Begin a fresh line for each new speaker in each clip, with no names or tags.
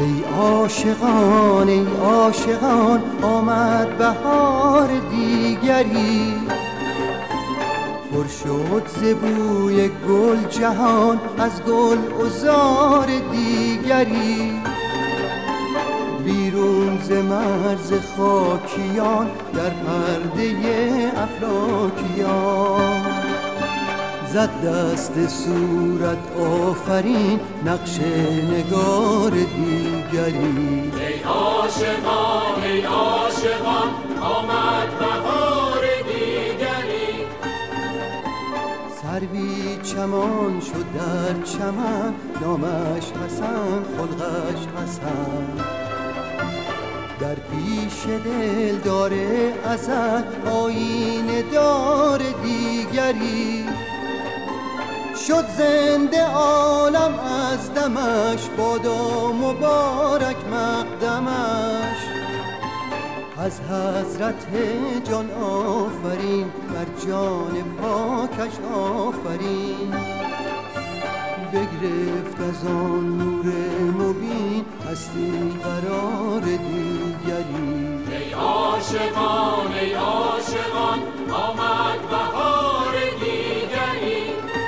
ای عاشقان ای عاشقان آمد بهار دیگری، پر شد ز بوی گل جهان از گل عذار دیگری. بیرون ز مرز خاکیان در پرده افلاکیان، زد دست صورت آفرین نقش نگار دیگری.
ای عاشقان ای عاشقان آمد بهار دیگری،
سروی چمان شد در چمن، نامش حسن خلقش حسن. در پیش دل داره ازل آیینه دار دیگری. شد زنده عالم از دمش، بادا مبارک مقدمش. از حضرت جان آفرین، بر جان پاکش آفرین. بگرفت از آن نور مبین هستی قرار دیگری.
ای عاشقان ای عاشقان آمد بهار دیگری.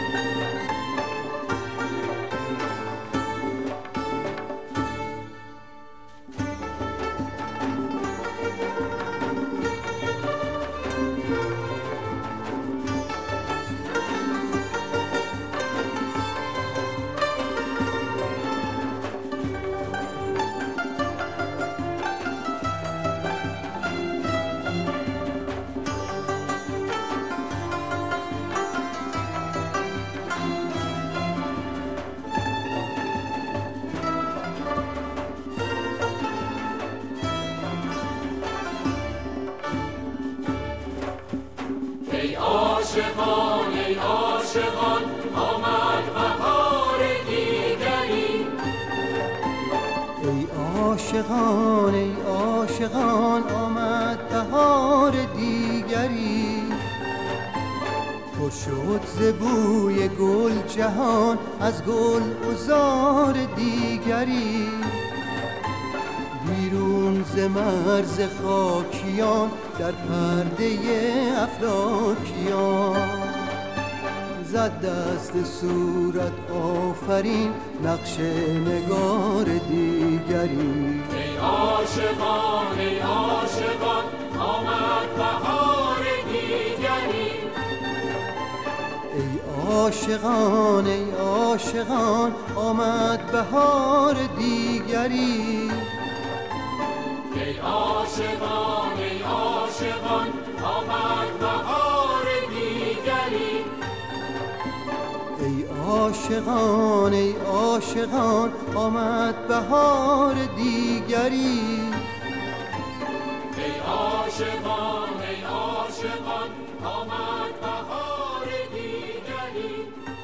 ای عاشقان ای عاشقان آمد بهار دیگری.
ای عاشقان ای عاشقان آمد بهار دیگری. پر شد ز بوی گل جهان از گل عذار دیگری. بیرون ز مرز خاکیان در پرده افلاکیان، زد دست صورت آفرین نقش نگار دیگری.
ای عاشقان ای عاشقان آمد بهار دیگری.
ای عاشقان ای عاشقان آمد بهار دیگری.
ای عاشقان ای عاشقان آمد بهار دیگری.
ای عاشقان ای عاشقان آمد بهار دیگری.
ای عاشقان ای عاشقان آمد بهار دیگری.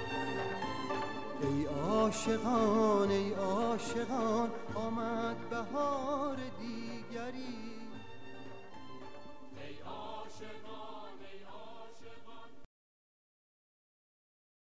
ای عاشقان ای عاشقان آمد بهار دیگری.